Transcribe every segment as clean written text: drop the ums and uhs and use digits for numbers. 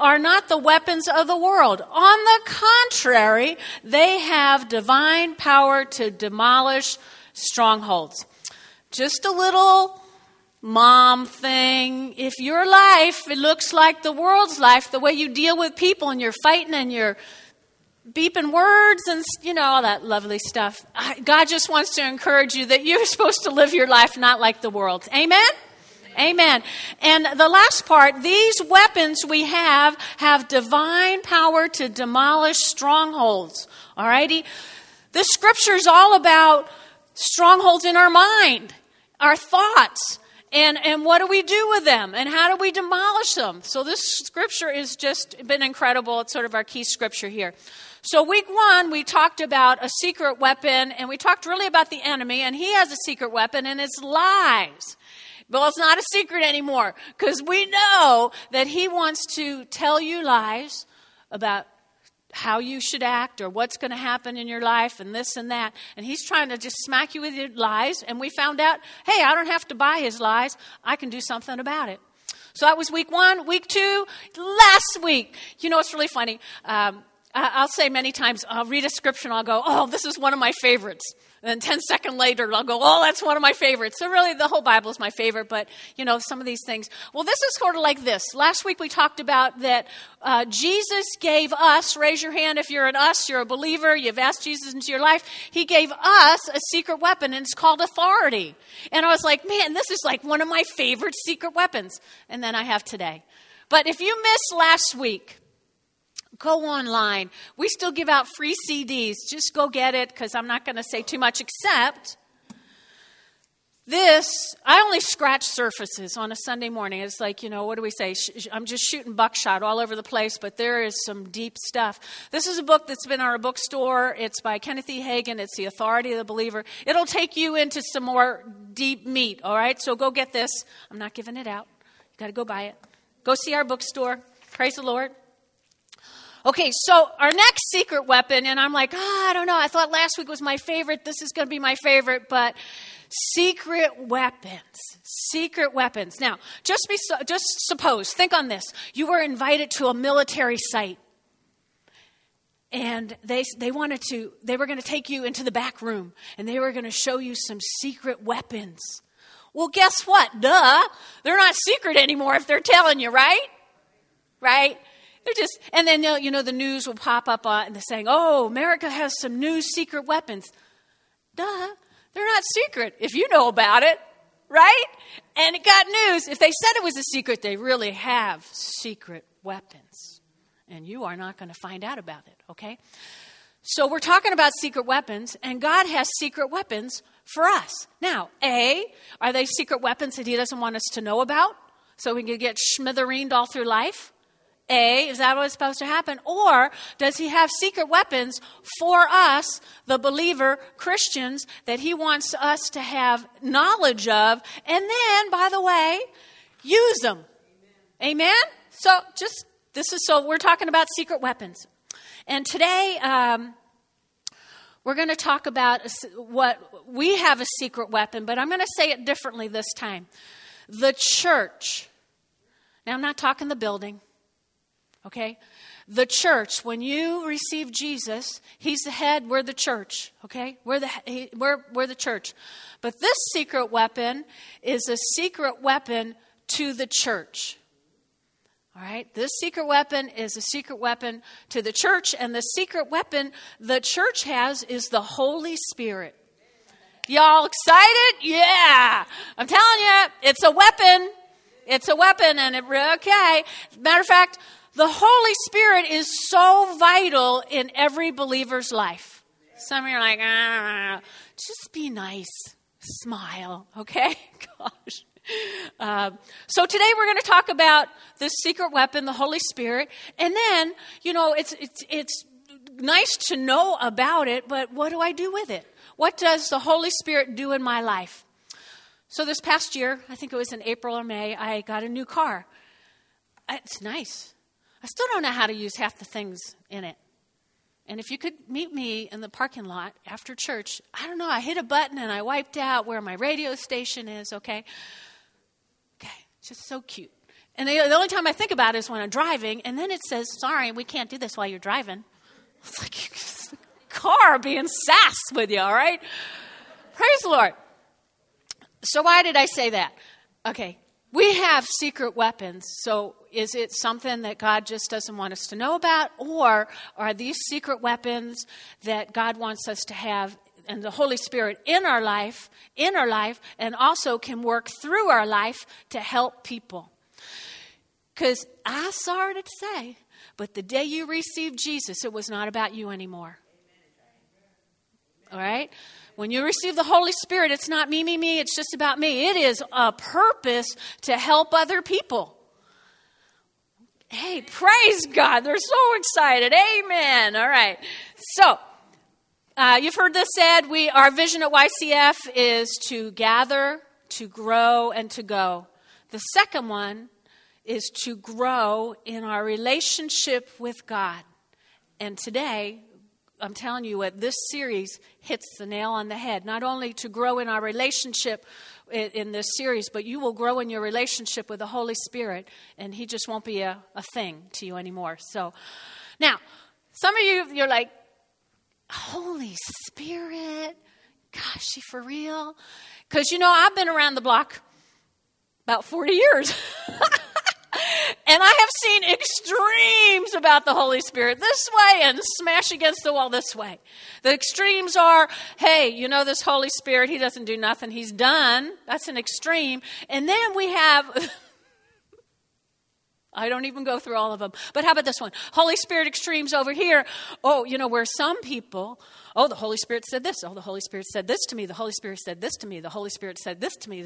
are not the weapons of the world. On the contrary, they have divine power to demolish strongholds. Just a little mom thing. If your life, it looks like the world's life, the way you deal with people and you're fighting and you're beeping words and, all that lovely stuff. God just wants to encourage you that you're supposed to live your life not like the world. Amen? Amen. And the last part, these weapons we have divine power to demolish strongholds. All righty? The scripture is all about strongholds in our mind, our thoughts. And what do we do with them? And how do we demolish them? So this scripture has just been incredible. It's sort of our key scripture here. So week 1, we talked about a secret weapon, and we talked really about the enemy, and he has a secret weapon, and it's lies. Well, it's not a secret anymore, because we know that he wants to tell you lies about how you should act or what's going to happen in your life and this and that. And he's trying to just smack you with your lies. And we found out, hey, I don't have to buy his lies. I can do something about it. So that was week 1. Week 2, last week. It's really funny. I'll say many times, I'll read a scripture and I'll go, oh, this is one of my favorites. And then 10 seconds later, I'll go, oh, that's one of my favorites. So really, the whole Bible is my favorite, but, some of these things. Well, this is sort of like this. Last week, we talked about that Jesus gave us, raise your hand if you're an us, you're a believer, you've asked Jesus into your life. He gave us a secret weapon, and it's called authority. And I was like, man, this is like one of my favorite secret weapons. And then I have today. But if you missed last week, go online. We still give out free CDs. Just go get it, because I'm not going to say too much, except this. I only scratch surfaces on a Sunday morning. It's like, what do we say? I'm just shooting buckshot all over the place, but there is some deep stuff. This is a book that's been in our bookstore. It's by Kenneth E. Hagin. It's The Authority of the Believer. It'll take you into some more deep meat, all right? So go get this. I'm not giving it out. You got to go buy it. Go see our bookstore. Praise the Lord. Okay, so our next secret weapon, and I'm like, I don't know. I thought last week was my favorite. This is going to be my favorite, but secret weapons. Secret weapons. Now, just suppose, think on this. You were invited to a military site, and they were going to take you into the back room, and they were going to show you some secret weapons. Well, guess what? Duh. They're not secret anymore if they're telling you, right? Right? And then, the news will pop up and they're saying, oh, America has some new secret weapons. Duh, they're not secret if you know about it, right? And it got news. If they said it was a secret, they really have secret weapons. And you are not going to find out about it, okay? So we're talking about secret weapons, and God has secret weapons for us. Now, are they secret weapons that he doesn't want us to know about so we can get smithereened all through life? Is that what's supposed to happen? Or does he have secret weapons for us, the believer Christians, that he wants us to have knowledge of, and then, by the way, use them? Amen? So we're talking about secret weapons. And today, we're going to talk about what we have a secret weapon, but I'm going to say it differently this time. The church. Now, I'm not talking the building. Okay? The church, when you receive Jesus, he's the head, we're the church. Okay? We're the church. But this secret weapon is a secret weapon to the church. All right? This secret weapon is a secret weapon to the church, and the secret weapon the church has is the Holy Spirit. Y'all excited? Yeah! I'm telling you, it's a weapon. It's a weapon, and okay. Matter of fact, the Holy Spirit is so vital in every believer's life. Some of you are like, just be nice. Smile, okay? Gosh. So today we're going to talk about this secret weapon, the Holy Spirit. And then, it's nice to know about it, but what do I do with it? What does the Holy Spirit do in my life? So this past year, I think it was in April or May, I got a new car. It's nice. I still don't know how to use half the things in it. And if you could meet me in the parking lot after church, I don't know, I hit a button and I wiped out where my radio station is, okay? Okay, just so cute. And the only time I think about it is when I'm driving, and then it says, sorry, we can't do this while you're driving. It's like the car being sass with you, all right? Praise the Lord. So why did I say that? Okay, we have secret weapons, so is it something that God just doesn't want us to know about, or are these secret weapons that God wants us to have and the Holy Spirit in our life, and also can work through our life to help people? Because I'm sorry to say, but the day you received Jesus, it was not about you anymore. All right? When you receive the Holy Spirit, it's not me, it's just about me. It is a purpose to help other people. Hey, praise God. They're so excited. Amen. All right. So, you've heard this said. Our vision at YCF is to gather, to grow, and to go. The second one is to grow in our relationship with God. And today, I'm telling you what, this series hits the nail on the head. Not only to grow in our relationship in this series, but you will grow in your relationship with the Holy Spirit, and He just won't be a thing to you anymore. So, now, some of you're like, Holy Spirit? Gosh, she for real? Because, I've been around the block about 40 years. And I have seen extremes about the Holy Spirit this way and smash against the wall this way. The extremes are, hey, this Holy Spirit, He doesn't do nothing. He's done. That's an extreme. And then we have, I don't even go through all of them. But how about this one? Holy Spirit extremes over here. Oh, where some people, oh, the Holy Spirit said this. Oh, the Holy Spirit said this to me. The Holy Spirit said this to me. The Holy Spirit said this to me.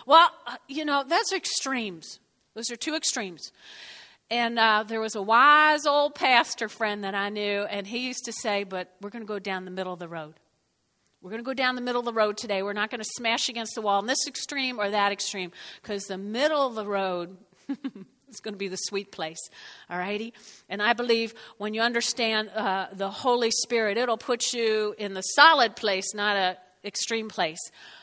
That's extremes. Those are two extremes. And there was a wise old pastor friend that I knew, and he used to say, but we're going to go down the middle of the road. We're going to go down the middle of the road today. We're not going to smash against the wall in this extreme or that extreme, because the middle of the road is going to be the sweet place, all righty? And I believe when you understand the Holy Spirit, it'll put you in the solid place, not an extreme place.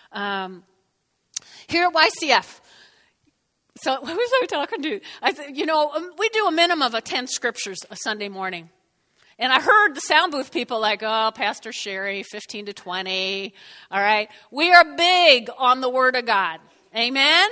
Here at YCF, so what was I talking to? We do a minimum of 10 scriptures a Sunday morning. And I heard the sound booth people like, oh, Pastor Sherry, 15 to 20. All right. We are big on the Word of God. Amen?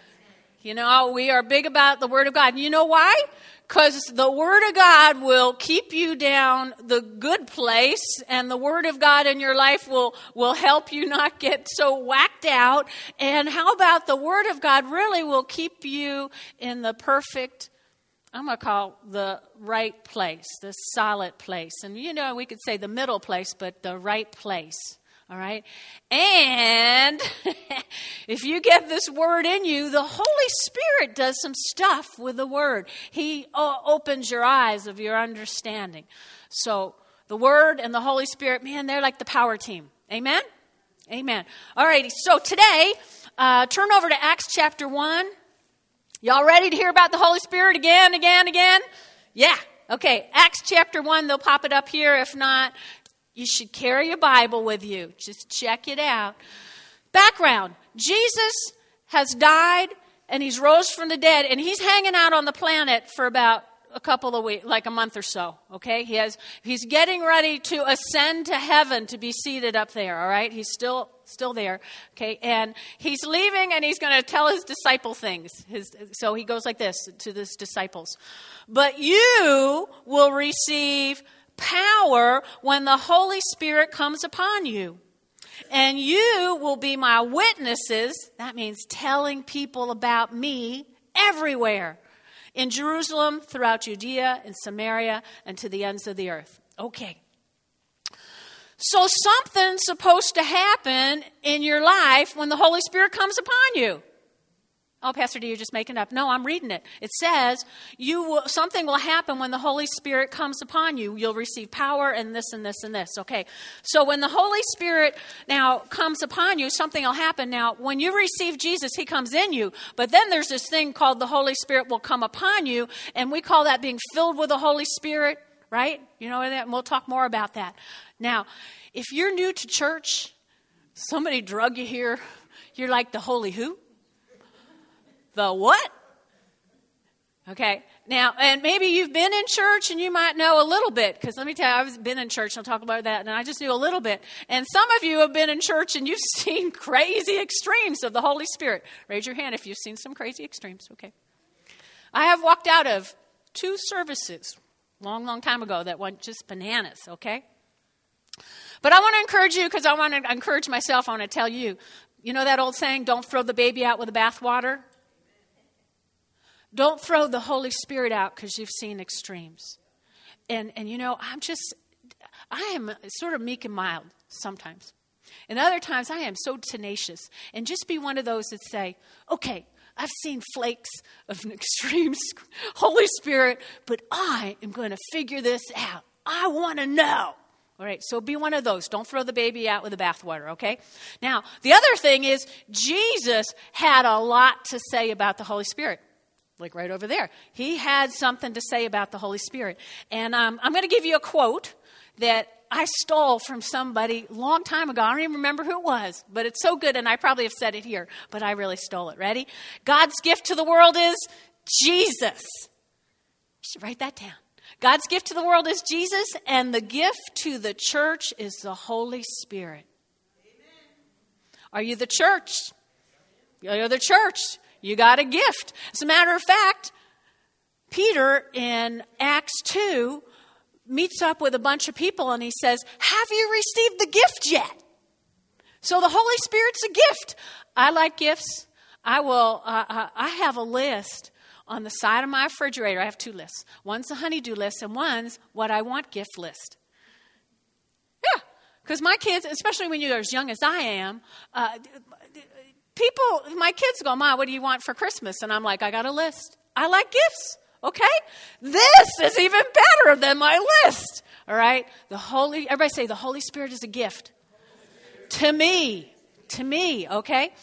We are big about the Word of God. And you know why? Because the Word of God will keep you down the good place, and the Word of God in your life will help you not get so whacked out. And how about the Word of God really will keep you in the perfect, I'm going to call the right place, the solid place. And we could say the middle place, but the right place. All right. And if you get this word in you, the Holy Spirit does some stuff with the word. He opens your eyes of your understanding. So the word and the Holy Spirit, man, they're like the power team. Amen? Amen. All righty. So today, turn over to Acts chapter 1. Y'all ready to hear about the Holy Spirit again? Yeah. Okay. Acts chapter 1. They'll pop it up here. If not, you should carry your Bible with you. Just check it out. Background. Jesus has died and He's rose from the dead, and He's hanging out on the planet for about a couple of weeks, like a month or so. Okay? He's getting ready to ascend to heaven to be seated up there. All right? He's still there. Okay? And He's leaving, and He's going to tell His disciple things. So He goes like this to His disciples. But you will receive power when the Holy Spirit comes upon you. And you will be my witnesses. That means telling people about me everywhere. In Jerusalem, throughout Judea, and Samaria, and to the ends of the earth. Okay. So something's supposed to happen in your life when the Holy Spirit comes upon you. Oh, Pastor D, you're just making it up. No, I'm reading it. It says something will happen when the Holy Spirit comes upon you. You'll receive power and this and this and this. Okay. So when the Holy Spirit now comes upon you, something will happen. Now, when you receive Jesus, He comes in you. But then there's this thing called the Holy Spirit will come upon you. And we call that being filled with the Holy Spirit, right? You know that? And we'll talk more about that. Now, if you're new to church, somebody drug you here, you're like the Holy who? The what? Okay, now, and maybe you've been in church and you might know a little bit, because let me tell you, I've been in church, and I'll talk about that, and I just knew a little bit. And some of you have been in church and you've seen crazy extremes of the Holy Spirit. Raise your hand if you've seen some crazy extremes, okay? I have walked out of 2 services long time ago that went just bananas, okay? But I want to encourage you, because I want to encourage myself. I want to tell you, you know that old saying, don't throw the baby out with the bathwater? Don't throw the Holy Spirit out because you've seen extremes. And you know, I am sort of meek and mild sometimes. And other times I am so tenacious. And just be one of those that say, okay, I've seen flakes of an extreme Holy Spirit, but I am going to figure this out. I want to know. All right, so be one of those. Don't throw the baby out with the bathwater, okay? Now, the other thing is Jesus had a lot to say about the Holy Spirit. Like right over there. He had something to say about the Holy Spirit. And I'm going to give you a quote that I stole from somebody a long time ago. I don't even remember who it was, but it's so good, and I probably have said it here, but I really stole it. Ready? God's gift to the world is Jesus. You should write that down. God's gift to the world is Jesus, and the gift to the church is the Holy Spirit. Amen. Are you the church? You're the church. You got a gift. As a matter of fact, Peter in Acts 2 meets up with a bunch of people and he says, have you received the gift yet? So the Holy Spirit's a gift. I like gifts. I have a list on the side of my refrigerator. I have 2 lists. One's the honeydew list and one's what I want gift list. Yeah, because my kids, especially when you're as young as I am, my kids go, Mom, what do you want for Christmas? And I'm like, I got a list. I like gifts, okay? This is even better than my list, all right? Everybody say, the Holy Spirit is a gift. To me, okay?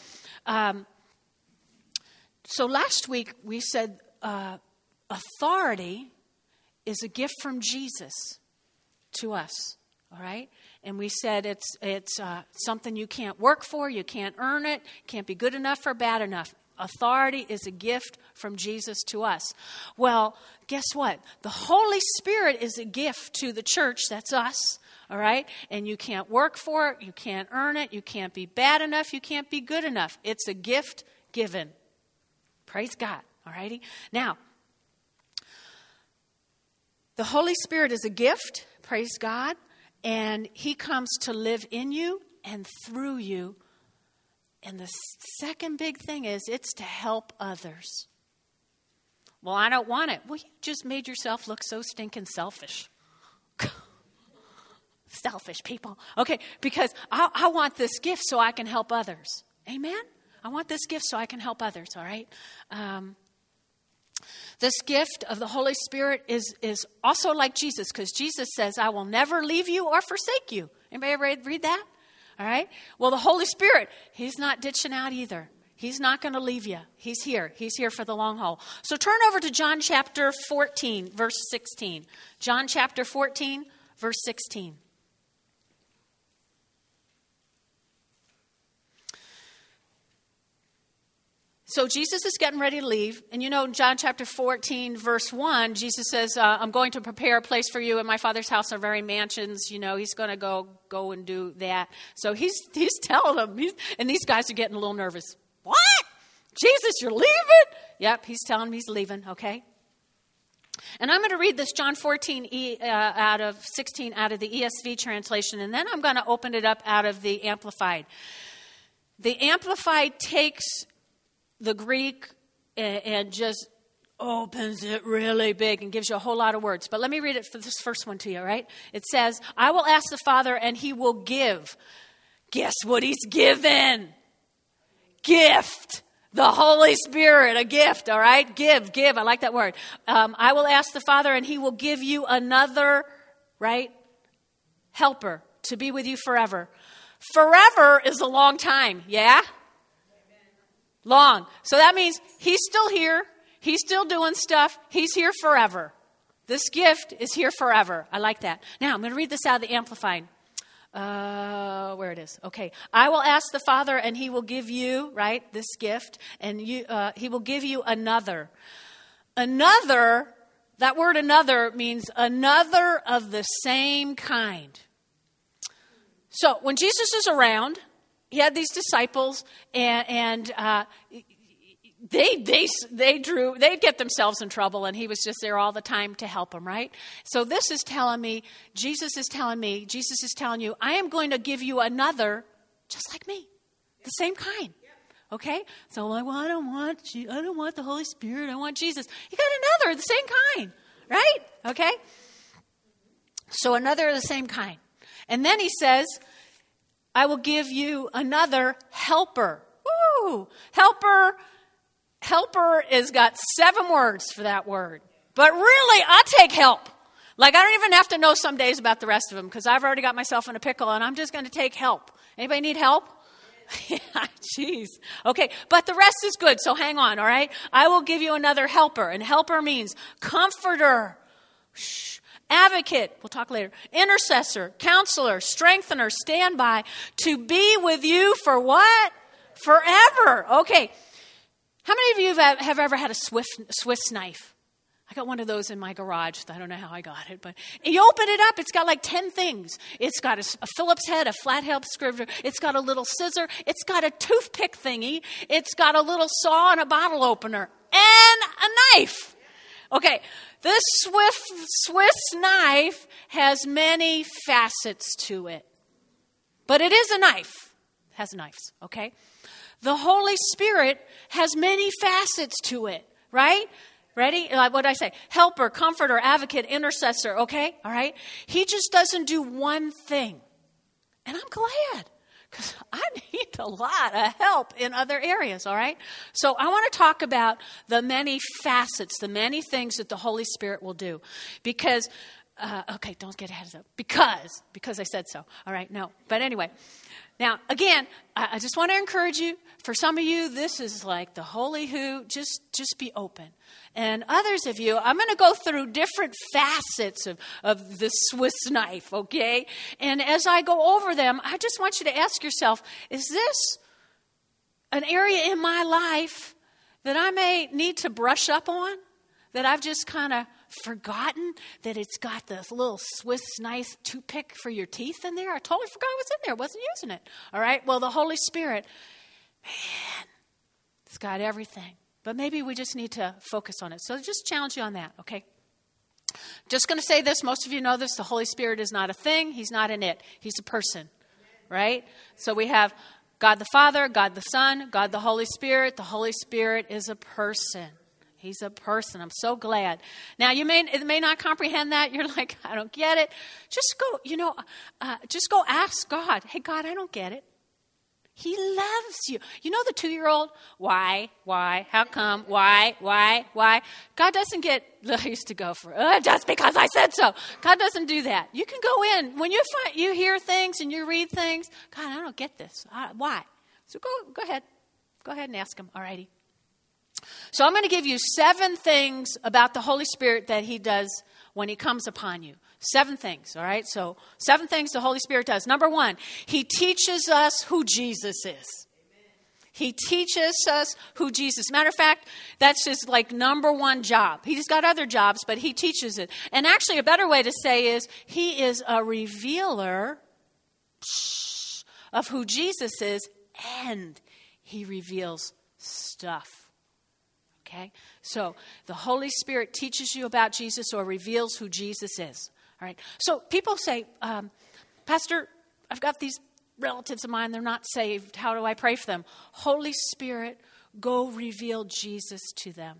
So last week we said authority is a gift from Jesus to us, all right? And we said it's something you can't work for, you can't earn it, can't be good enough or bad enough. Authority is a gift from Jesus to us. Well, guess what? The Holy Spirit is a gift to the church. That's us, all right? And you can't work for it, you can't earn it, you can't be bad enough, you can't be good enough. It's a gift given. Praise God, all righty? Now, the Holy Spirit is a gift, praise God. And he comes to live in you and through you. And the second big thing is it's to help others. Well, I don't want it. Well, you just made yourself look so stinking selfish. Selfish people. Okay, because I want this gift so I can help others. Amen? I want this gift so I can help others, all right? This gift of the Holy Spirit is also like Jesus, because Jesus says, I will never leave you or forsake you. Anybody read that? All right. Well, the Holy Spirit, he's not ditching out either. He's not going to leave you. He's here. He's here for the long haul. So turn over to John chapter 14, verse 16. John chapter 14, verse 16. So Jesus is getting ready to leave. And you know, in John chapter 14, verse 1, Jesus says, I'm going to prepare a place for you. In my Father's house are very mansions. You know, he's going to go and do that. So he's telling them, and these guys are getting a little nervous. What? Jesus, you're leaving? Yep, he's telling them he's leaving, okay? And I'm going to read this John 14 out of 16 out of the ESV translation, and then I'm going to open it up out of the Amplified. The Amplified takes the Greek and just opens it really big and gives you a whole lot of words. But let me read it for this first one to you, all right? It says, I will ask the Father and he will give. Guess what he's given? Gift. The Holy Spirit, a gift, all right? Give. I like that word. I will ask the Father and he will give you another, right? Helper to be with you forever. Forever is a long time, yeah? Long. So that means he's still here. He's still doing stuff. He's here forever. This gift is here forever. I like that. Now, I'm going to read this out of the Amplified. Where it is. Okay. I will ask the Father and he will give you, right, this gift. And he will give you another. Another, that word another means another of the same kind. So when Jesus is around, he had these disciples, and they'd get themselves in trouble, and he was just there all the time to help them, right? So this is telling me, Jesus is telling you, I am going to give you another just like me, the same kind. Okay? So like, well, I don't want the Holy Spirit, I want Jesus. You got another, the same kind, right? Okay? So another of the same kind. And then he says, I will give you another helper. Woo! Helper has got 7 words for that word. But really, I take help. Like, I don't even have to know some days about the rest of them because I've already got myself in a pickle and I'm just going to take help. Anybody need help? Yeah, jeez. Okay, but the rest is good, so hang on, all right? I will give you another helper. And helper means comforter, advocate, we'll talk later, intercessor, counselor, strengthener, standby, to be with you for what? Forever. Okay. How many of you have ever had a Swiss knife? I got one of those in my garage. I don't know how I got it, but you open it up. It's got like 10 things. It's got a Phillips head, a flathead screwdriver. It's got a little scissor. It's got a toothpick thingy. It's got a little saw and a bottle opener and a knife. Okay, this Swiss knife has many facets to it, but it is a knife. It has knives, okay? The Holy Spirit has many facets to it, right? Ready? What did I say? Helper, comforter, advocate, intercessor, okay? All right? He just doesn't do one thing. And I'm glad, because I need a lot of help in other areas, all right? So I want to talk about the many facets, the many things that the Holy Spirit will do. Because, okay, don't get ahead of it. Because I said so. All right, no. But anyway. Now, again, I just want to encourage you. For some of you, this is like the holy who. Just be open. And others of you, I'm going to go through different facets of the Swiss knife, okay? And as I go over them, I just want you to ask yourself, is this an area in my life that I may need to brush up on? That I've just kind of forgotten that it's got this little Swiss knife toothpick for your teeth in there? I totally forgot it was in there. Wasn't using it. All right? Well, the Holy Spirit, man, it's got everything. But maybe we just need to focus on it. So just challenge you on that, okay? Just going to say this. Most of you know this. The Holy Spirit is not a thing. He's not an it. He's a person, right? So we have God the Father, God the Son, God the Holy Spirit. The Holy Spirit is a person. He's a person. I'm so glad. Now, it may not comprehend that. You're like, I don't get it. Just go ask God. Hey, God, I don't get it. He loves you. You know the 2-year-old? Why? How come? Why? God doesn't get, I used to go for, just because I said so. God doesn't do that. You can go in. When you hear things and you read things, God, I don't get this. Why? So go ahead. Go ahead and ask him. All righty. So I'm going to give you 7 things about the Holy Spirit that he does when he comes upon you. 7 things, all right? So 7 things the Holy Spirit does. Number 1, he teaches us who Jesus is. He teaches us who Jesus is. Matter of fact, that's his number 1 job. He's got other jobs, but he teaches it. And actually a better way to say is he is a revealer of who Jesus is, and he reveals stuff. Okay? So the Holy Spirit teaches you about Jesus or reveals who Jesus is. All right. So people say, Pastor, I've got these relatives of mine. They're not saved. How do I pray for them? Holy Spirit, go reveal Jesus to them.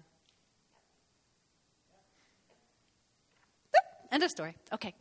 End of story. Okay.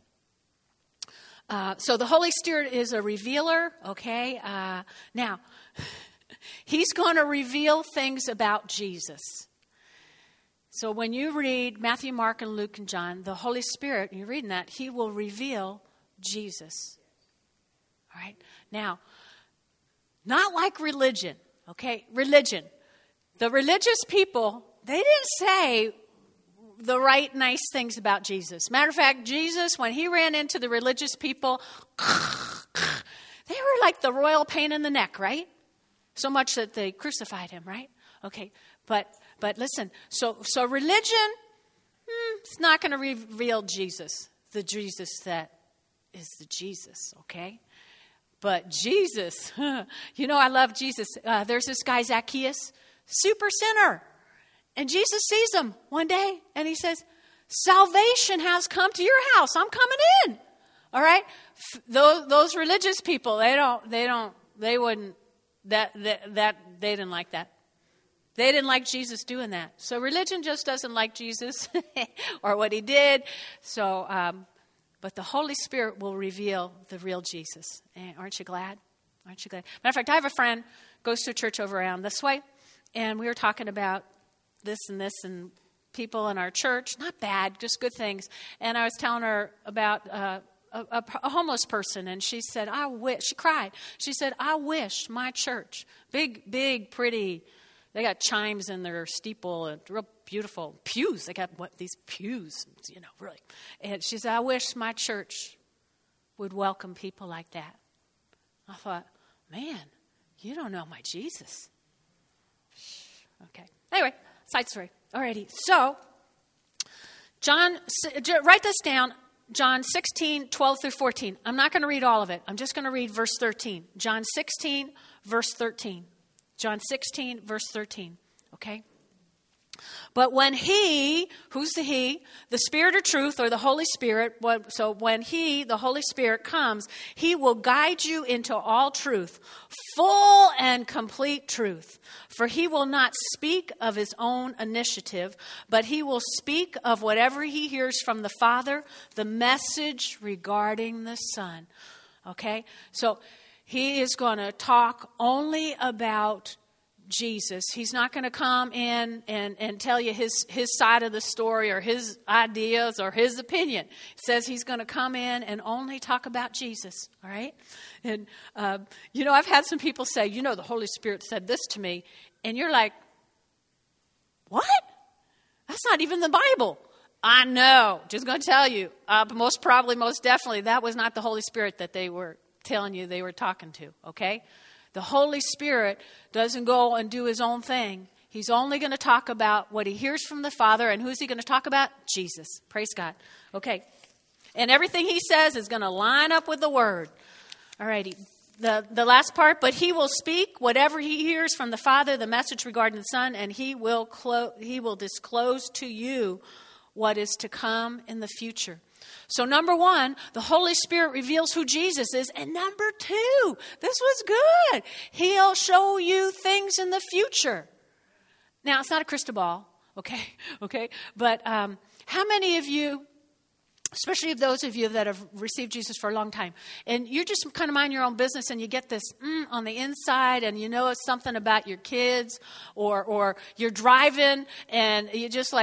So the Holy Spirit is a revealer. Okay. Now, he's going to reveal things about Jesus. So when you read Matthew, Mark, and Luke, and John, the Holy Spirit, you're reading that, he will reveal Jesus. All right? Now, not like religion, okay? Religion. The religious people, they didn't say the right nice things about Jesus. Matter of fact, Jesus, when he ran into the religious people, they were like the royal pain in the neck, right? So much that they crucified him, right? Okay, but But listen, so religion, it's not going to reveal Jesus, the Jesus that is the Jesus, okay? But Jesus, I love Jesus. There's this guy, Zacchaeus, super sinner. And Jesus sees him one day and he says, salvation has come to your house. I'm coming in. All right? Those religious people, they didn't like that. They didn't like Jesus doing that. So religion just doesn't like Jesus or what he did. So, but the Holy Spirit will reveal the real Jesus. Aren't you glad? Aren't you glad? Matter of fact, I have a friend goes to a church over around this way, and we were talking about this and people in our church. Not bad, just good things. And I was telling her about a homeless person, and she said, she cried. She said, I wish my church, big, pretty, they got chimes in their steeple, and real beautiful pews. They got these pews, really. And she said, I wish my church would welcome people like that. I thought, man, you don't know my Jesus. Okay. Anyway, side story. Alrighty. So, write this down. John 16, 12 through 14. I'm not going to read all of it. I'm just going to read verse 13. John 16, verse 13. John 16, verse 13. Okay? But when he, who's the he? The Spirit of truth, or the Holy Spirit. So when he, the Holy Spirit, comes, he will guide you into all truth, full and complete truth. For he will not speak of his own initiative, but he will speak of whatever he hears from the Father, the message regarding the Son. Okay? So he is going to talk only about Jesus. He's not going to come in and tell you his side of the story or his ideas or his opinion. It says he's going to come in and only talk about Jesus. All right? And, I've had some people say, the Holy Spirit said this to me. And you're like, what? That's not even the Bible. I know. Just going to tell you. Most definitely, that was not the Holy Spirit that they were telling you they were talking to. Okay? The Holy Spirit doesn't go and do his own thing. He's only going to talk about what he hears from the Father. And who's he going to talk about? Jesus. Praise God. Okay. And everything he says is going to line up with the Word. All righty. The last part, but he will speak whatever he hears from the Father, the message regarding the Son, and he will disclose to you what is to come in the future. So number one, the Holy Spirit reveals who Jesus is. And number two, this was good. He'll show you things in the future. Now, it's not a crystal ball, okay? But how many of you, especially those of you that have received Jesus for a long time, and you just kind of mind your own business and you get this on the inside and it's something about your kids or you're driving and you just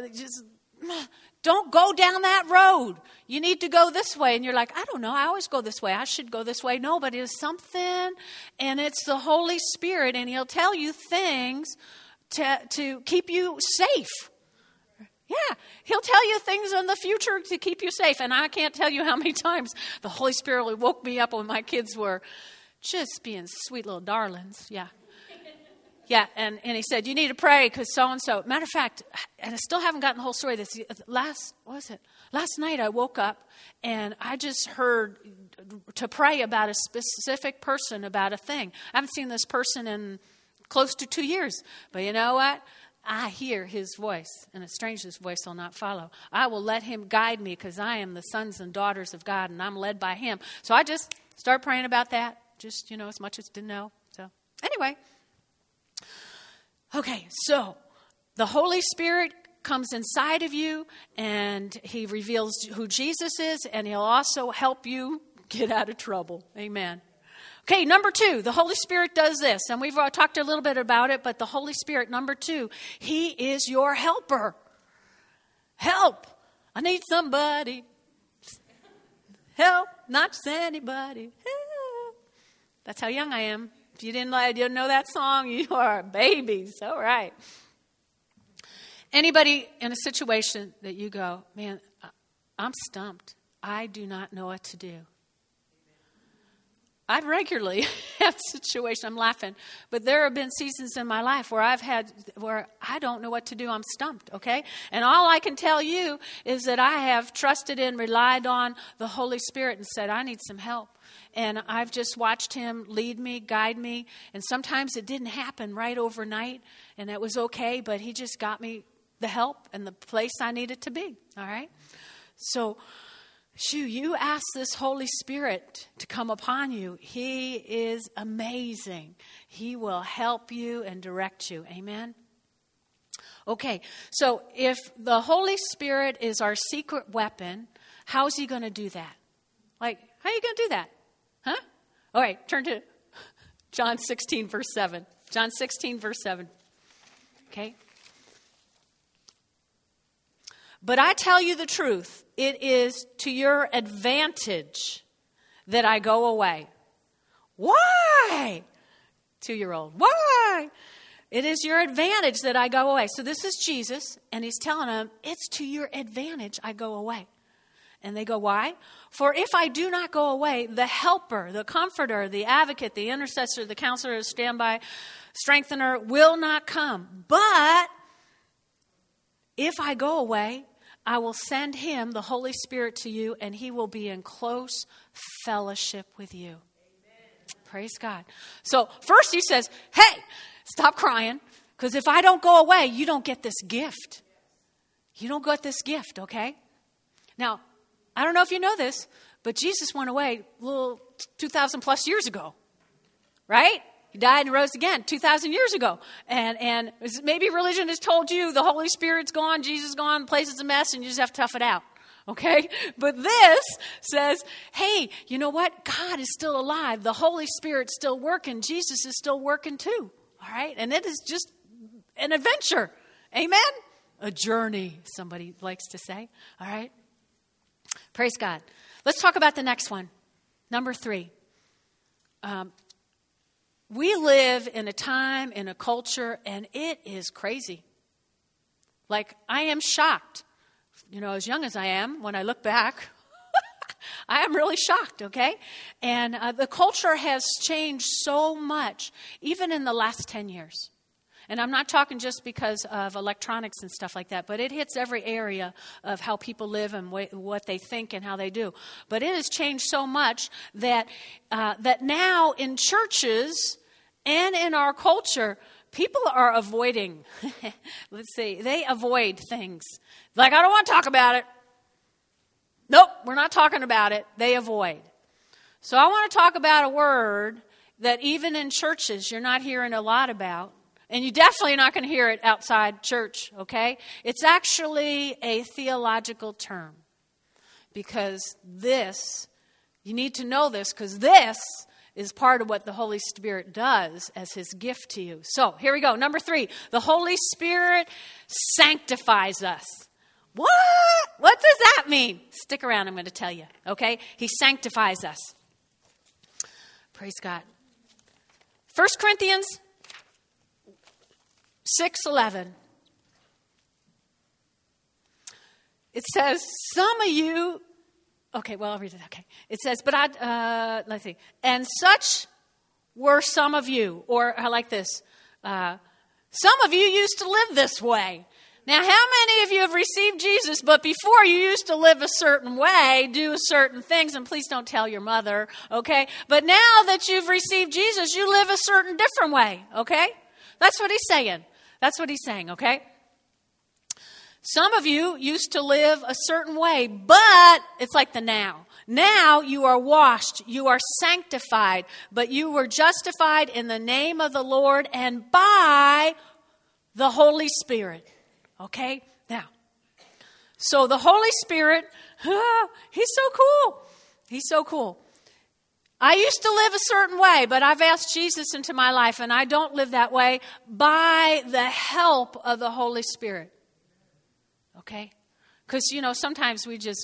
don't go down that road. You need to go this way. And you're like, I don't know. I always go this way. I should go this way. No, but it's something. And it's the Holy Spirit. And he'll tell you things to keep you safe. Yeah. He'll tell you things in the future to keep you safe. And I can't tell you how many times the Holy Spirit woke me up when my kids were just being sweet little darlings. Yeah. Yeah, and he said, you need to pray because so-and-so. Matter of fact, and I still haven't gotten the whole story. Last night I woke up and I just heard to pray about a specific person, about a thing. I haven't seen this person in close to 2 years. But you know what? I hear his voice, and a stranger's voice will not follow. I will let him guide me because I am the sons and daughters of God, and I'm led by him. So I just start praying about that, just, as much as to know. So anyway. Okay, so the Holy Spirit comes inside of you and he reveals who Jesus is, and he'll also help you get out of trouble. Amen. Okay, number two, the Holy Spirit does this, and we've talked a little bit about it, but the Holy Spirit, number two, he is your helper. Help. I need somebody. Help, not just anybody. Help. That's how young I am. If you didn't know that song, you are babies. All right. Anybody in a situation that you go, man, I'm stumped. I do not know what to do. I regularly have situations, I'm laughing, but there have been seasons in my life where where I don't know what to do. I'm stumped, okay? And all I can tell you is that I have trusted and relied on the Holy Spirit and said, I need some help. And I've just watched him lead me, guide me. And sometimes it didn't happen right overnight, and it was okay, but he just got me the help and the place I needed to be, all right? So, you ask this Holy Spirit to come upon you. He is amazing. He will help you and direct you. Amen? Okay, so if the Holy Spirit is our secret weapon, how is he going to do that? Like, how are you going to do that? Huh? All right, turn to John 16, verse 7. John 16, verse 7. Okay? But I tell you the truth, it is to your advantage that I go away. Why? 2-year-old. Why? It is your advantage that I go away. So this is Jesus, and he's telling them, it's to your advantage I go away. And they go, why? For if I do not go away, the helper, the comforter, the advocate, the intercessor, the counselor, the standby, strengthener will not come. But if I go away, I will send him, the Holy Spirit, to you, and he will be in close fellowship with you. Amen. Praise God. So first he says, hey, stop crying, because if I don't go away, you don't get this gift. You don't get this gift, okay? Now, I don't know if you know this, but Jesus went away a little 2,000 plus years ago, right? He died and rose again 2,000 years ago. And maybe religion has told you the Holy Spirit's gone, Jesus is gone, the place is a mess, and you just have to tough it out, okay? But this says, hey, you know what? God is still alive. The Holy Spirit's still working. Jesus is still working too, all right? And it is just an adventure, amen? A journey, somebody likes to say, all right? Praise God. Let's talk about the next one. Number 3. We live in a time, in a culture, and it is crazy. Like, I am shocked. You know, as young as I am, when I look back, I am really shocked, okay? And the culture has changed so much, even in the last 10 years. And I'm not talking just because of electronics and stuff like that, but it hits every area of how people live and what they think and how they do. But it has changed so much that that now in churches and in our culture, people are avoiding, they avoid things. Like, I don't want to talk about it. Nope, we're not talking about it. They avoid. So I want to talk about a word that even in churches you're not hearing a lot about. And you definitely are not going to hear it outside church, okay? It's actually a theological term. Because this, you need to know this, because this is part of what the Holy Spirit does as his gift to you. So, here we go. Number 3, the Holy Spirit sanctifies us. What? What does that mean? Stick around, I'm going to tell you, okay? He sanctifies us. Praise God. 1 Corinthians 6:11. It says, some of you, okay, well, I'll read it, okay. It says, but let's see. And such were some of you, or I like this, some of you used to live this way. Now, how many of you have received Jesus, but before you used to live a certain way, do certain things, and please don't tell your mother, okay? But now that you've received Jesus, you live a certain different way, okay? That's what he's saying. That's what he's saying, okay? Some of you used to live a certain way, but it's like the now. Now you are washed, you are sanctified, but you were justified in the name of the Lord and by the Holy Spirit. Okay? Now, so the Holy Spirit, he's so cool. He's so cool. I used to live a certain way, but I've asked Jesus into my life, and I don't live that way by the help of the Holy Spirit. Okay? Because, you know, sometimes we're just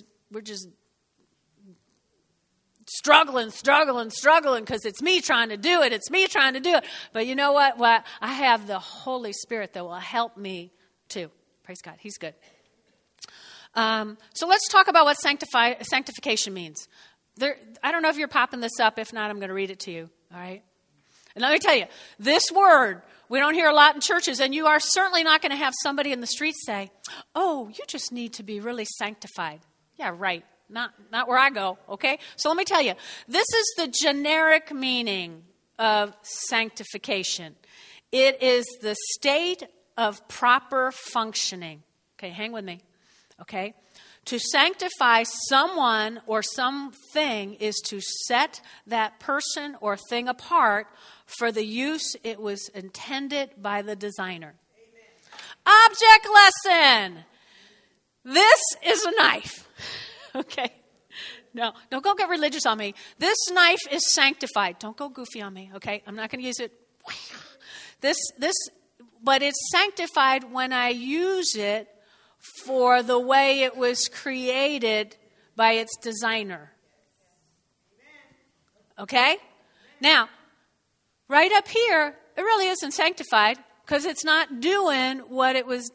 struggling because it's me trying to do it. It's me trying to do it. But you know what? Well, I have the Holy Spirit that will help me too. Praise God. He's good. So let's talk about what sanctification means. I don't know if you're popping this up. If not, I'm going to read it to you. All right? And let me tell you, this word, we don't hear a lot in churches, and you are certainly not going to have somebody in the streets say, oh, you just need to be really sanctified. Yeah, right. Not where I go, okay? So let me tell you, this is the generic meaning of sanctification. It is the state of proper functioning. Okay, hang with me, okay? To sanctify someone or something is to set that person or thing apart for the use it was intended by the designer. Amen. Object lesson. This is a knife. Okay. No, don't go get religious on me. This knife is sanctified. Don't go goofy on me, okay? I'm not going to use it. But it's sanctified when I use it for the way it was created by its designer. Okay? Now, right up here, it really isn't sanctified because it's not doing what it was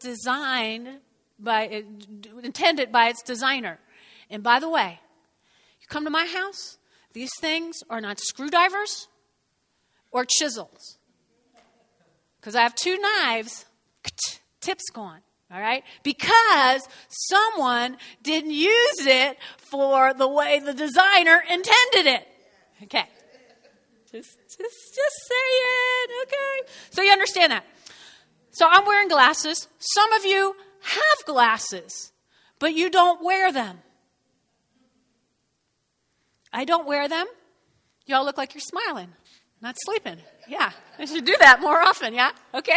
intended by its designer. And by the way, you come to my house, these things are not screwdrivers or chisels. Because I have two knives, tips gone. All right? Because someone didn't use it for the way the designer intended it. Okay. Just saying. Okay. So you understand that. So I'm wearing glasses. Some of you have glasses, but you don't wear them. I don't wear them. Y'all look like you're smiling, not sleeping. Yeah. I should do that more often, yeah? Okay.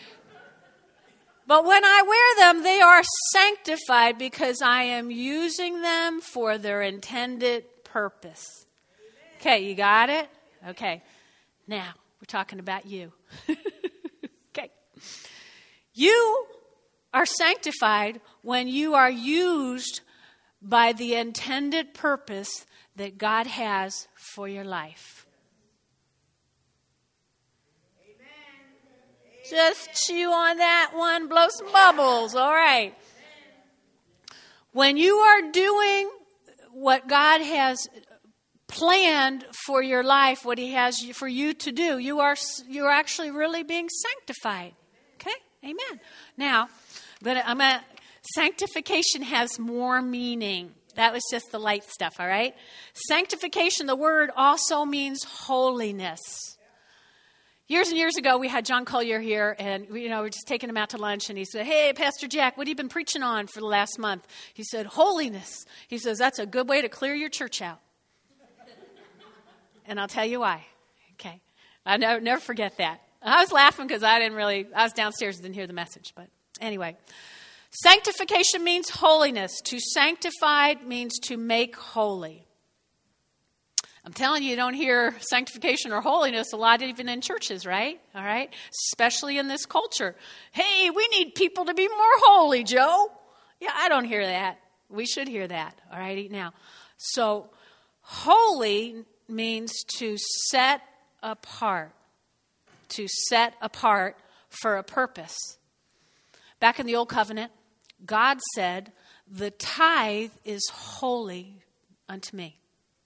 But when I wear them, they are sanctified because I am using them for their intended purpose. Okay, you got it? Okay. Now, we're talking about you. Okay. You are sanctified when you are used by the intended purpose that God has for your life. Just chew on that one, blow some bubbles, all right. When you are doing what God has planned for your life, what He has for you to do, you're actually really being sanctified. Okay? Amen. Now, sanctification has more meaning. That was just the light stuff, all right? Sanctification, the word also means holiness. Years and years ago, we had John Collier here, and we're just taking him out to lunch, and he said, hey, Pastor Jack, what have you been preaching on for the last month? He said, holiness. He says, that's a good way to clear your church out. And I'll tell you why. Okay. I never forget that. I was laughing because I was downstairs and didn't hear the message, but anyway. Sanctification means holiness. To sanctify means to make holy. I'm telling you, you don't hear sanctification or holiness a lot even in churches, right? All right? Especially in this culture. Hey, we need people to be more holy, Joe. Yeah, I don't hear that. We should hear that. All right? Now, so holy means to set apart. To set apart for a purpose. Back in the Old Covenant, God said, the tithe is holy unto me.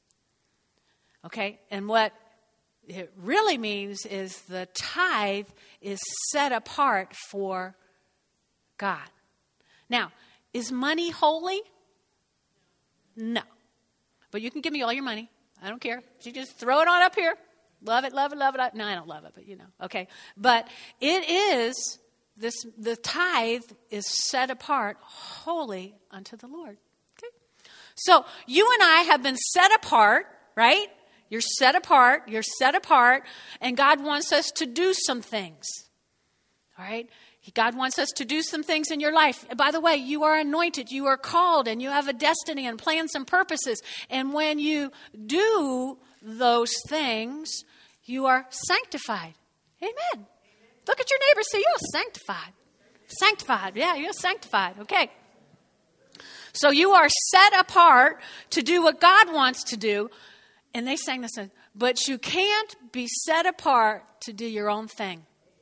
Okay, and what it really means is the tithe is set apart for God. Now, is money holy? No. But you can give me all your money. I don't care. You just throw it on up here. Love it, love it, love it. No, I don't love it, but okay. But it is, the tithe is set apart holy unto the Lord. Okay? So you and I have been set apart, right? You're set apart, and God wants us to do some things. All right? God wants us to do some things in your life. By the way, you are anointed, you are called, and you have a destiny and plans and purposes. And when you do those things, you are sanctified. Amen. Look at your neighbor, say, you're sanctified. Sanctified, yeah, you're sanctified. Okay. So you are set apart to do what God wants to do. And they sang this, but you can't be set apart to do your own thing.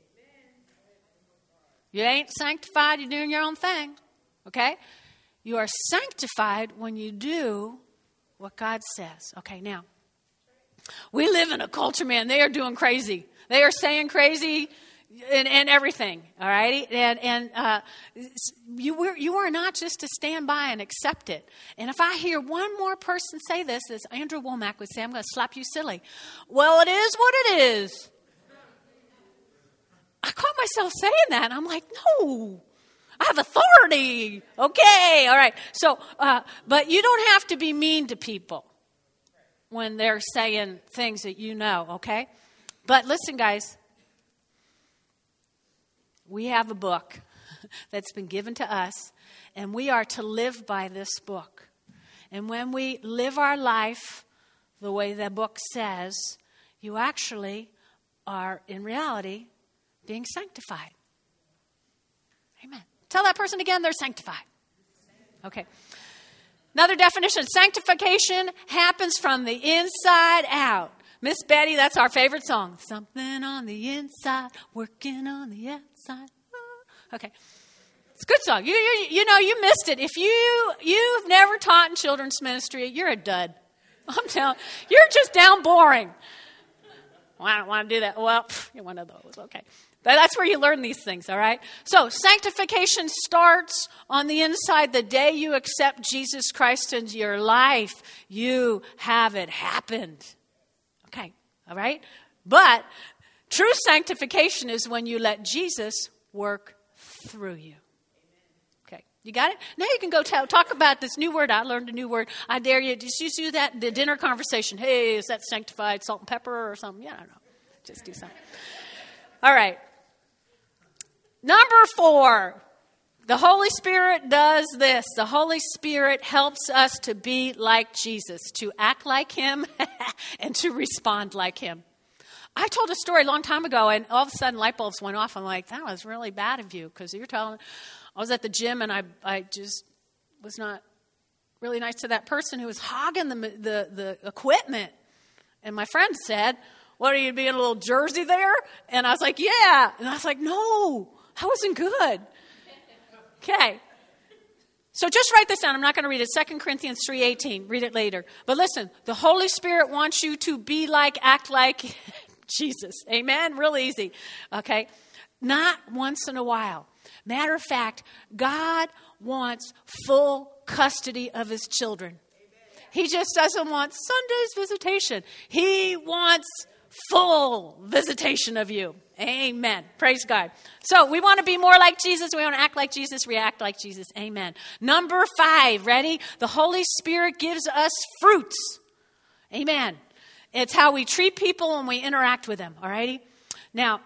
You ain't sanctified, you're doing your own thing. Okay? You are sanctified when you do what God says. Okay, now, we live in a culture, man. They are doing crazy. They are saying crazy and everything, all righty? And you are not just to stand by and accept it. And if I hear one more person say this, as Andrew Womack would say, I'm going to slap you silly. Well, it is what it is. I caught myself saying that, and I'm like, no, I have authority. Okay, all right. So, but you don't have to be mean to people when they're saying things that you know, okay? But listen, guys, we have a book that's been given to us, and we are to live by this book. And when we live our life the way the book says, you actually are, in reality, being sanctified. Amen. Tell that person again, they're sanctified. Okay. Another definition, sanctification happens from the inside out. Miss Betty, that's our favorite song. Something on the inside, working on the outside. Okay. It's a good song. You know, you missed it. If you've never taught in children's ministry, you're a dud. I'm telling you, you're just down boring. Well, I don't want to do that. Well, you're one of those. Okay. But that's where you learn these things, all right? So sanctification starts on the inside. The day you accept Jesus Christ into your life, you have it happened. Okay, all right? But true sanctification is when you let Jesus work through you. Okay, you got it? Now you can go talk about this new word. I learned a new word. I dare you. Just do that in the dinner conversation. Hey, is that sanctified salt and pepper or something? Yeah, I don't know. Just do something. All right. Number 4, the Holy Spirit does this. The Holy Spirit helps us to be like Jesus, to act like him and to respond like him. I told a story a long time ago, and all of a sudden light bulbs went off. I'm like, that was really bad of you, because you're telling. I was at the gym, and I just was not really nice to that person who was hogging the equipment. And my friend said, what, are you being a little Jersey there? And I was like, yeah. And I was like, no. That wasn't good. Okay. So just write this down. I'm not going to read it. 2 Corinthians 3:18. Read it later. But listen, the Holy Spirit wants you to be like, act like Jesus. Amen? Real easy. Okay. Not once in a while. Matter of fact, God wants full custody of his children. He just doesn't want Sunday's visitation. He wants full visitation of you. Amen. Praise God. So we want to be more like Jesus. We want to act like Jesus. We act like Jesus. Amen. Number 5. Ready? The Holy Spirit gives us fruits. Amen. It's how we treat people when we interact with them. All righty? Now,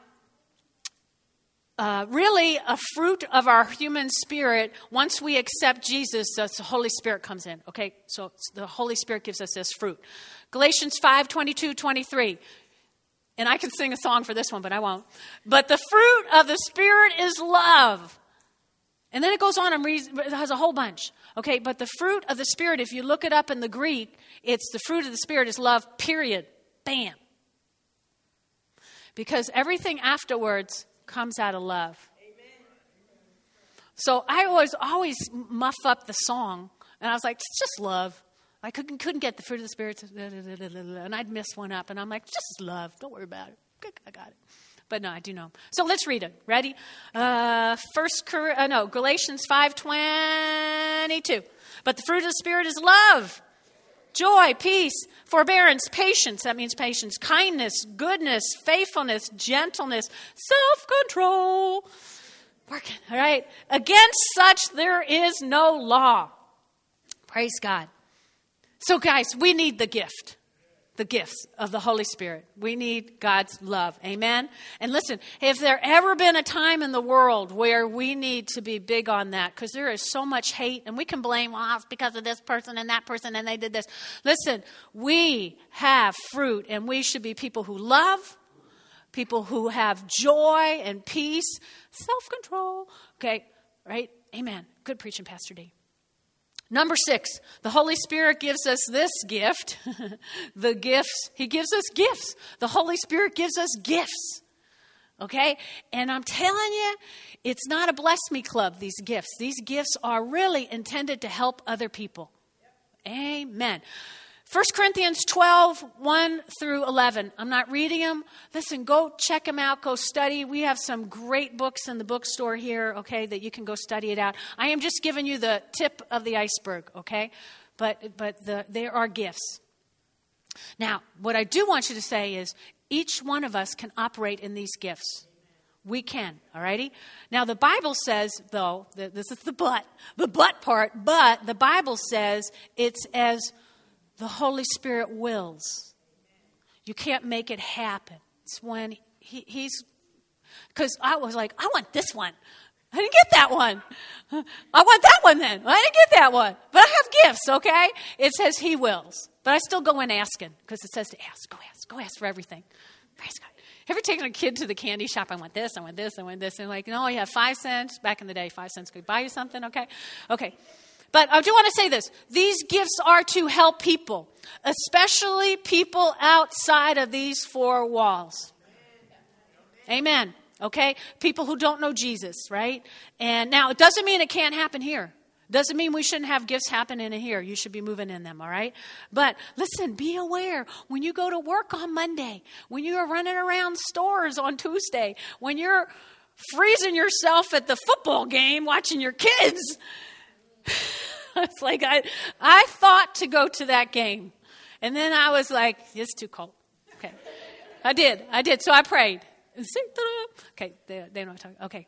really a fruit of our human spirit, once we accept Jesus, the Holy Spirit comes in. Okay? So the Holy Spirit gives us this fruit. Galatians 5:22-23. And I can sing a song for this one, but I won't. But the fruit of the Spirit is love. And then it goes on and it has a whole bunch. Okay, but the fruit of the Spirit, if you look it up in the Greek, it's the fruit of the Spirit is love, period. Bam. Because everything afterwards comes out of love. Amen. So I always muff up the song. And I was like, it's just love. I couldn't get the fruit of the Spirit, and I'd miss one up. And I'm like, just love. Don't worry about it. I got it. But no, I do know. So let's read it. Ready? Galatians 5:22. But the fruit of the Spirit is love, joy, peace, forbearance, patience. That means patience. Kindness, goodness, faithfulness, gentleness, self-control. Working, all right? Against such there is no law. Praise God. So guys, we need the gifts of the Holy Spirit. We need God's love. Amen? And listen, have there ever been a time in the world where we need to be big on that? Because there is so much hate, and we can blame, well, it's because of this person and that person, and they did this. Listen, we have fruit, and we should be people who love, people who have joy and peace, self-control. Okay, right? Amen. Good preaching, Pastor D. Number 6, the Holy Spirit gives us this gift. The gifts. He gives us gifts. The Holy Spirit gives us gifts. Okay? And I'm telling you, it's not a bless me club, these gifts. These gifts are really intended to help other people. Amen. 1 Corinthians 12, 1 through 11. I'm not reading them. Listen, go check them out. Go study. We have some great books in the bookstore here, okay, that you can go study it out. I am just giving you the tip of the iceberg, okay? But there are gifts. Now, what I do want you to say is each one of us can operate in these gifts. We can, all righty? Now, the Bible says, though, this is the but part, but the Bible says it's as the Holy Spirit wills. You can't make it happen. It's when he's, because I was like, I want this one. I didn't get that one. I want that one then. I didn't get that one. But I have gifts, okay? It says he wills. But I still go in asking because it says to ask. Go ask for everything. Praise God. Have you taken a kid to the candy shop? I want this, I want this, I want this. And like, no, you have 5 cents. Back in the day, 5 cents could buy you something, okay? Okay. But I do want to say this. These gifts are to help people, especially people outside of these 4 walls. Amen. Okay? People who don't know Jesus, right? And now, it doesn't mean it can't happen here. Doesn't mean we shouldn't have gifts happening in here. You should be moving in them, all right? But listen, be aware. When you go to work on Monday, when you are running around stores on Tuesday, when you're freezing yourself at the football game watching your kids, it's like I thought to go to that game. And then I was like, it's too cold. Okay. I did. So I prayed. Okay, they know what I'm talking.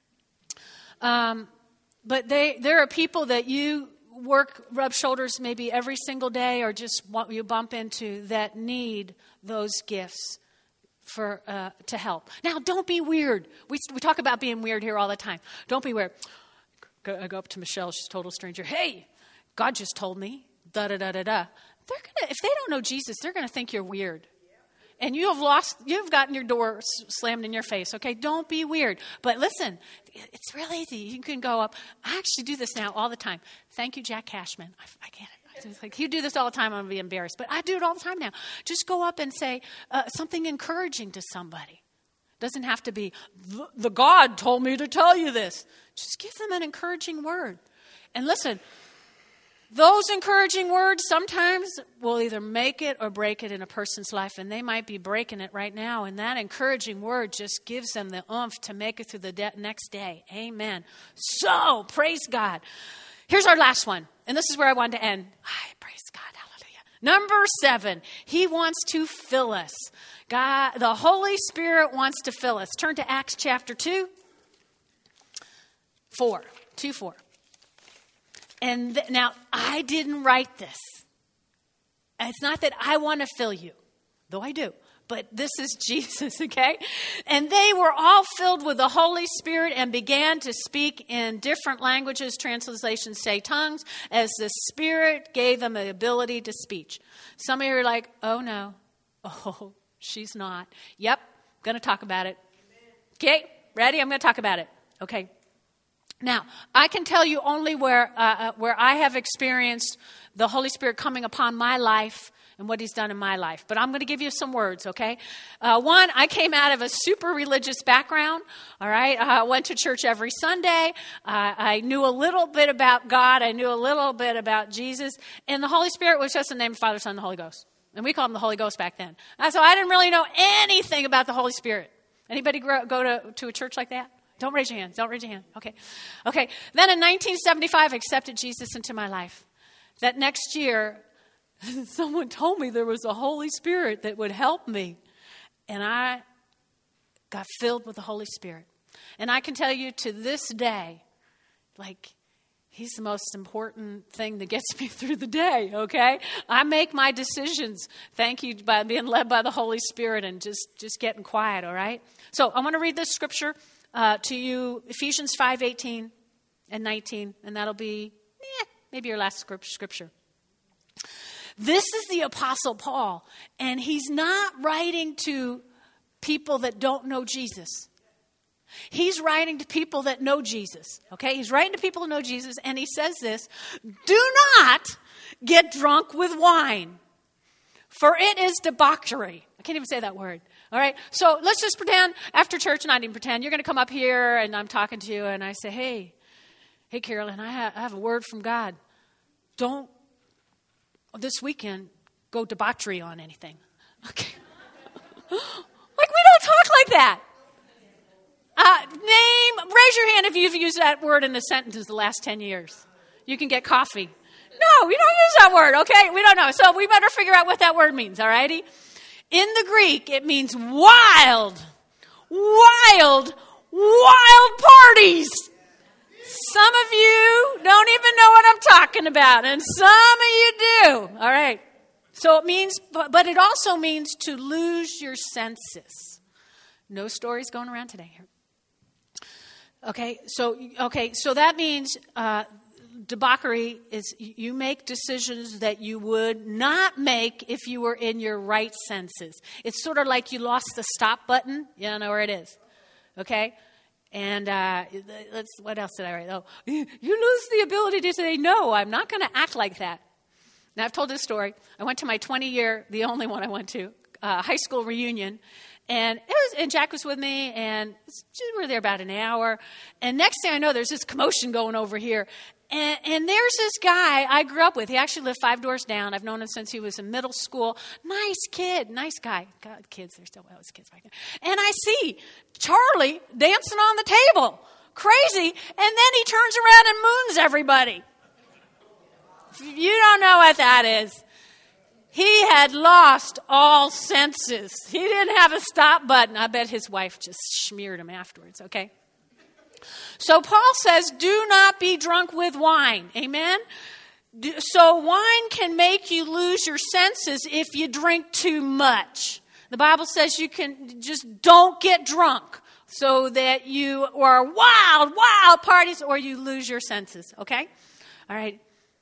Okay. But there are people that you rub shoulders maybe every single day or just you bump into that need those gifts to help. Now, don't be weird. We talk about being weird here all the time. Don't be weird. I go up to Michelle. She's a total stranger. Hey, God just told me. Da-da-da-da-da. If they don't know Jesus, they're going to think you're weird. And you've gotten your door slammed in your face, okay? Don't be weird. But listen, it's real easy. You can go up. I actually do this now all the time. Thank you, Jack Cashman. I get it. It's like, you do this all the time, I'm going to be embarrassed. But I do it all the time now. Just go up and say something encouraging to somebody. Doesn't have to be, the God told me to tell you this. Just give them an encouraging word. And listen, those encouraging words sometimes will either make it or break it in a person's life, and they might be breaking it right now, and that encouraging word just gives them the oomph to make it through the next day. Amen. So, praise God. Here's our last one, and this is where I wanted to end. Praise God. Hallelujah. Number 7, he wants to fill us. God, the Holy Spirit wants to fill us. Turn to Acts chapter 2, 4. And now, I didn't write this. It's not that I want to fill you, though I do. But this is Jesus, okay? And they were all filled with the Holy Spirit and began to speak in different languages. Translations say tongues, as the Spirit gave them the ability to speak. Some of you are like, oh no. Oh, she's not. Yep, going to talk about it. Okay, ready? I'm going to talk about it. Okay. Now, I can tell you only where I have experienced the Holy Spirit coming upon my life and what he's done in my life. But I'm going to give you some words, okay? One, I came out of a super religious background, all right? I went to church every Sunday. I knew a little bit about God. I knew a little bit about Jesus. And the Holy Spirit was just the name of Father, Son, and the Holy Ghost. And we called him the Holy Ghost back then. So I didn't really know anything about the Holy Spirit. Anybody go to a church like that? Don't raise your hand. Okay. Then in 1975, I accepted Jesus into my life. That next year, someone told me there was a Holy Spirit that would help me. And I got filled with the Holy Spirit. And I can tell you to this day, like, he's the most important thing that gets me through the day, okay? I make my decisions, thank you, by being led by the Holy Spirit and just getting quiet, all right? So I want to read this scripture to you, Ephesians 5:18 and 19, and that'll be maybe your last scripture. This is the Apostle Paul, and he's not writing to people that don't know Jesus. He's writing to people that know Jesus, okay? He's writing to people who know Jesus, and he says this, do not get drunk with wine, for it is debauchery. I can't even say that word. All right, so let's just pretend after church, not even pretend, you're going to come up here and I'm talking to you and I say, hey Carolyn, I have a word from God. This weekend, go debauchery on anything. Okay. Like, we don't talk like that. Raise your hand if you've used that word in a sentence in the last 10 years. You can get coffee. No, we don't use that word, okay? We don't know. So we better figure out what that word means, all righty? In the Greek, it means wild parties. Some of you don't even know what I'm talking about, and some of you do. All right. So it means, but it also means to lose your senses. No stories going around today here. Okay, so that means debauchery is you make decisions that you would not make if you were in your right senses. It's sort of like you lost the stop button. You don't know where it is. Okay? And what else did I write? Oh, you lose the ability to say, no, I'm not going to act like that. Now, I've told this story. I went to my 20-year, the only one I went to, high school reunion. And Jack was with me, and we were there about an hour. And next thing I know, there's this commotion going over here. And there's this guy I grew up with. He actually lived 5 doors down. I've known him since he was in middle school. Nice kid, nice guy. God, kids, they're still, well, it was kids back then. And I see Charlie dancing on the table. Crazy. And then he turns around and moons everybody. You don't know what that is. He had lost all senses. He didn't have a stop button. I bet his wife just smeared him afterwards, okay? So Paul says, do not be drunk with wine. Amen? So wine can make you lose your senses if you drink too much. The Bible says you can just don't get drunk so that you are wild parties or you lose your senses, okay? All right.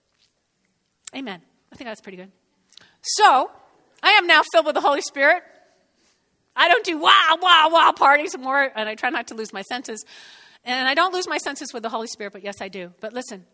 Amen. I think that's pretty good. So, I am now filled with the Holy Spirit. I don't do wild parties more, and I try not to lose my senses. And I don't lose my senses with the Holy Spirit, but yes, I do. But listen,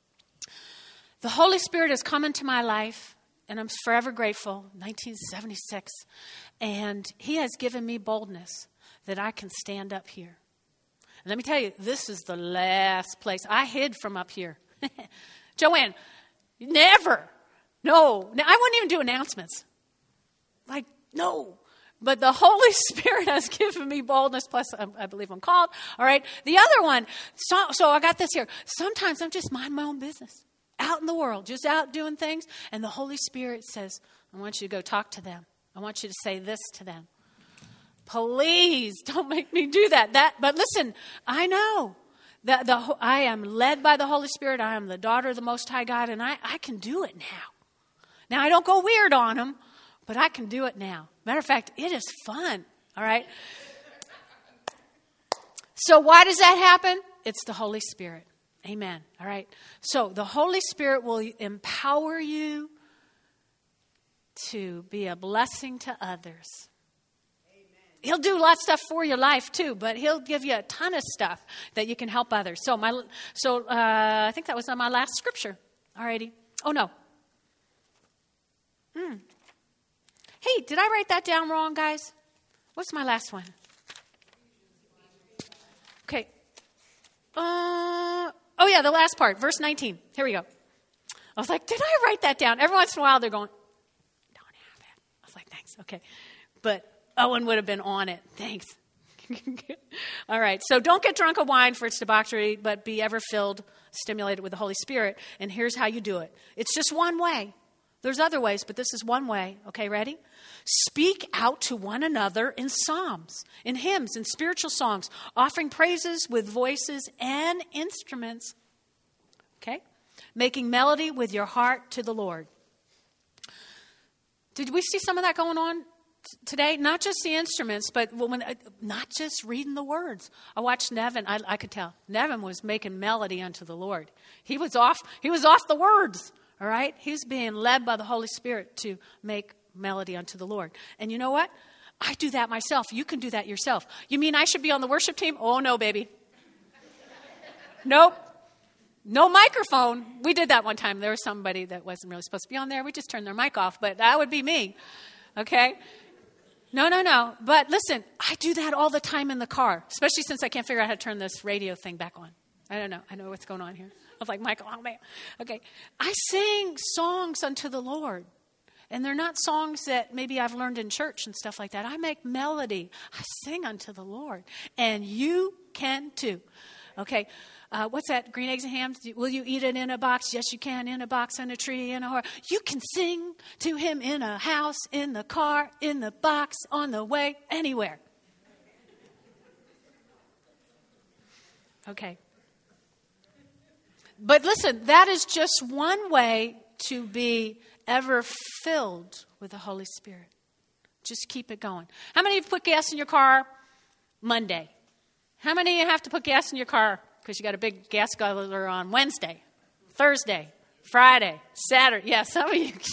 the Holy Spirit has come into my life, and I'm forever grateful, 1976. And He has given me boldness that I can stand up here. And let me tell you, this is the last place. I hid from up here. Joanne, never. No. Now, I wouldn't even do announcements. Like, no. But the Holy Spirit has given me boldness, plus I believe I'm called. All right. The other one, so I got this here. Sometimes I'm just mind my own business. Out in the world, just out doing things. And the Holy Spirit says, I want you to go talk to them. I want you to say this to them. Please don't make me do that. But listen, I know. I am led by the Holy Spirit. I am the daughter of the Most High God, and I can do it now. Now, I don't go weird on them, but I can do it now. Matter of fact, it is fun, all right? So why does that happen? It's the Holy Spirit. Amen, all right? So the Holy Spirit will empower you to be a blessing to others. He'll do a lot of stuff for your life too, but He'll give you a ton of stuff that you can help others. So I think that was on my last scripture. Alrighty. Oh no. Hey, did I write that down wrong, guys? What's my last one? Okay. Oh yeah, the last part, verse 19. Here we go. I was like, did I write that down? Every once in a while they're going, don't have it. I was like, thanks. Okay. But Owen would have been on it. Thanks. All right. So don't get drunk with wine, for it's debauchery, but be ever filled, stimulated with the Holy Spirit. And here's how you do it. It's just one way. There's other ways, but this is one way. Okay, ready? Speak out to one another in psalms, in hymns, in spiritual songs, offering praises with voices and instruments. Okay? Making melody with your heart to the Lord. Did we see some of that going on today? Not just the instruments, but not just reading the words. I watched Nevin. I could tell. Nevin was making melody unto the Lord. He was off the words. All right? He's being led by the Holy Spirit to make melody unto the Lord. And you know what? I do that myself. You can do that yourself. You mean I should be on the worship team? Oh, no, baby. Nope. No microphone. We did that one time. There was somebody that wasn't really supposed to be on there. We just turned their mic off, but that would be me. Okay? No. But listen, I do that all the time in the car, especially since I can't figure out how to turn this radio thing back on. I don't know. I know what's going on here. I was like, Michael, oh man. Okay. I sing songs unto the Lord. And they're not songs that maybe I've learned in church and stuff like that. I make melody. I sing unto the Lord. And you can too. Okay. What's that? Green eggs and ham? Will you eat it in a box? Yes, you can. In a box, on a tree, in a horse. You can sing to him in a house, in the car, in the box, on the way, anywhere. Okay. But listen, that is just one way to be ever filled with the Holy Spirit. Just keep it going. How many of you put gas in your car Monday? How many of you have to put gas in your car because you got a big gas guzzler on Wednesday, Thursday, Friday, Saturday? Yeah, some of you.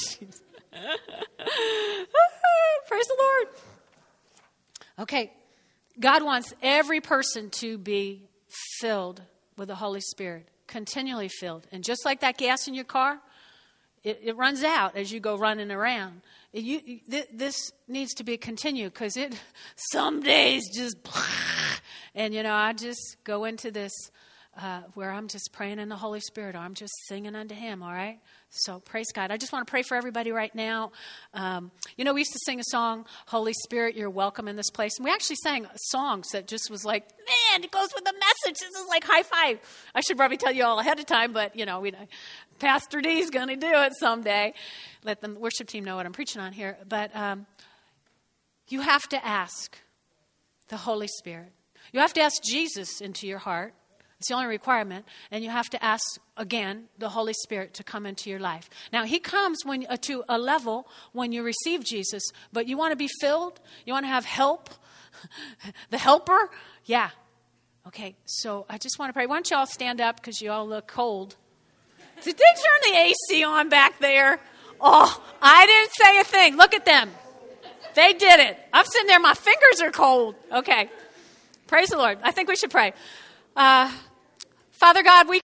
Praise the Lord. Okay, God wants every person to be filled with the Holy Spirit, continually filled. And just like that gas in your car, it runs out as you go running around. This needs to be continued because some days just... And, I just go into this where I'm just praying in the Holy Spirit, or I'm just singing unto him, all right? So praise God. I just want to pray for everybody right now. We used to sing a song, Holy Spirit, you're welcome in this place. And we actually sang songs that just was like, man, it goes with the message. This is like high five. I should probably tell you all ahead of time, but, Pastor D's going to do it someday. Let the worship team know what I'm preaching on here. But you have to ask the Holy Spirit. You have to ask Jesus into your heart. It's the only requirement. And you have to ask, again, the Holy Spirit to come into your life. Now, he comes to a level when you receive Jesus, but you want to be filled? You want to have help? The helper? Yeah. Okay, so I just want to pray. Why don't you all stand up because you all look cold. Did they turn the AC on back there? Oh, I didn't say a thing. Look at them. They did it. I'm sitting there. My fingers are cold. Okay. Praise the Lord. I think we should pray. Father God, we